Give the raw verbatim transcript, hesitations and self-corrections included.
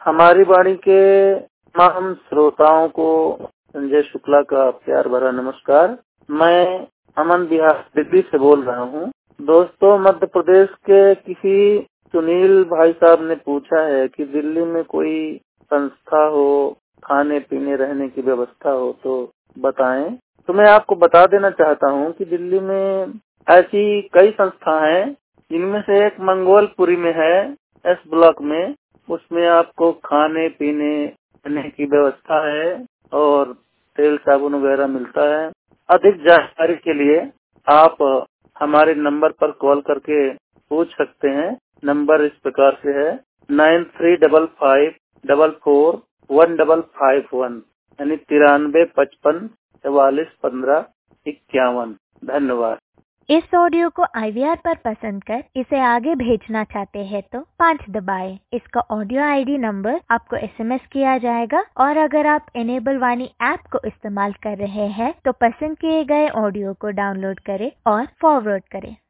हमारी वाणी के तमाम श्रोताओं को संजय शुक्ला का प्यार भरा नमस्कार। मैं अमन बिहार दिल्ली से बोल रहा हूँ। दोस्तों, मध्य प्रदेश के किसी सुनील भाई साहब ने पूछा है कि दिल्ली में कोई संस्था हो, खाने पीने रहने की व्यवस्था हो तो बताएं। तो मैं आपको बता देना चाहता हूँ कि दिल्ली में ऐसी कई संस्था हैं, जिनमें से एक मंगोलपुरी में है, एस ब्लॉक में। उसमें आपको खाने पीने रहने की व्यवस्था है और तेल साबुन वगैरह मिलता है। अधिक जानकारी के लिए आप हमारे नंबर पर कॉल करके पूछ सकते हैं। नंबर इस प्रकार से है nine three double five double four one double five one यानी तिरानवे पचपन चवालीस पंद्रह इक्यावन। धन्यवाद। इस ऑडियो को आई वी आर पर पसंद कर इसे आगे भेजना चाहते हैं तो पाँच दबाएं। इसका ऑडियो आई डी नंबर आपको एस एम एस किया जाएगा और अगर आप इनेबल वाणी ऐप को इस्तेमाल कर रहे हैं तो पसंद किए गए ऑडियो को डाउनलोड करें और फॉरवर्ड करें।